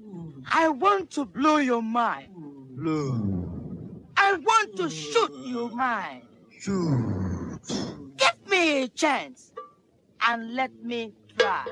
I want to blow your mind. Blow. I want to shoot your mind. Shoot. Give me a chance and let me try.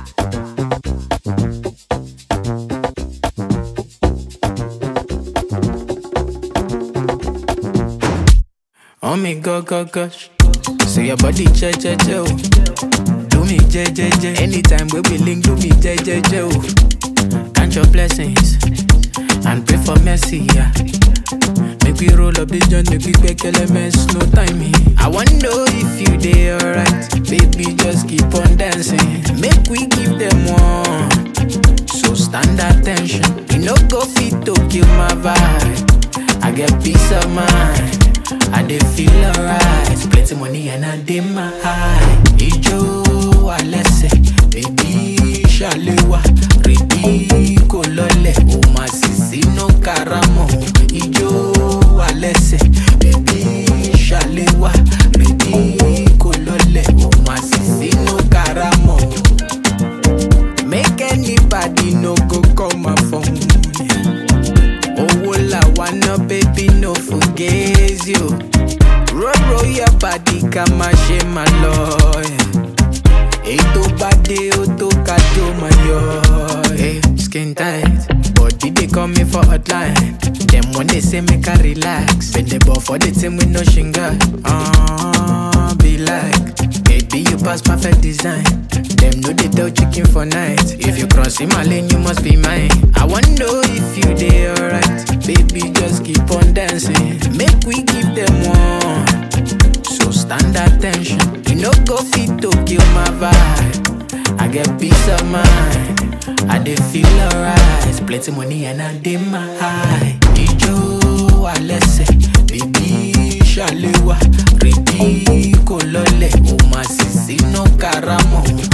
Oh me go gosh. Say your body che. Do me je. Anytime we be link, do me je. Count your blessings and pray for mercy, yeah. Make we roll up this joint, make we quick elements, no timing. I wanna know if you dey alright, baby, just keep on dancing. Make we give them one, so stand attention. You no go fit to kill my vibe. I get peace of mind, I dey feel alright. Plenty money and I dey my high. Ijo alese, baby shalewa, ready ko lole. O ma sisi no karamo. Ijo alese, baby shalewa, ready ko lole. O ma sisi no karamo. Make anybody no go call my phone. Oh, la wanna baby no forget you. Roll your body, come and share my love. Eto bade oto kato my yo. Hey, skin tight, body they call me for hotline. Them when they say make I relax, bend the ball for the team with no shinga. Be like, baby you pass perfect design. Them know they tell chicken for night. If you cross in my lane, you must be mine. I wanna know if you dey alright, baby just keep on dancing. Make we give them one, so stand attention. You no go fit to kill my vibe. I get peace of mind, I dey feel alright. Plenty money and I dey my high. Ijo alese, baby shalewa, ready ko lole. O ma sisi no karamo.